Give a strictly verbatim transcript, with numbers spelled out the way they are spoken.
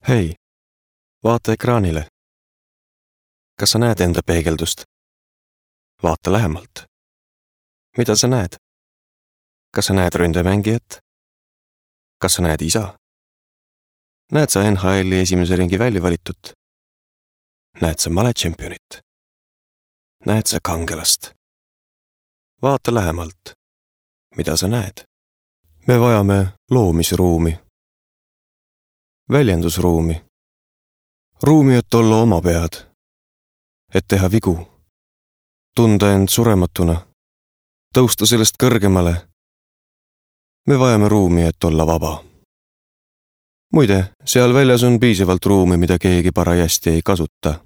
Hei, vaata ekraanile. Kas sa näed enda peegeldust? Vaata lähemalt. Mida sa näed? Kas sa näed ründemängijat? Kas sa näed isa? Näed sa N H L-i esimese ringi välja valitut? Näed sa maletšempionit? Näed sa kangelast? Vaata lähemalt. Mida sa näed? Me vajame loomisruumi. Väljendusruumi. Ruumi, et olla oma pead. Et teha vigu. Tunda end surematuna. Tõusta sellest kõrgemale. Me vajame ruumi, et olla vaba. Muide, seal väljas on piisavalt ruumi, mida keegi parajasti ei kasuta.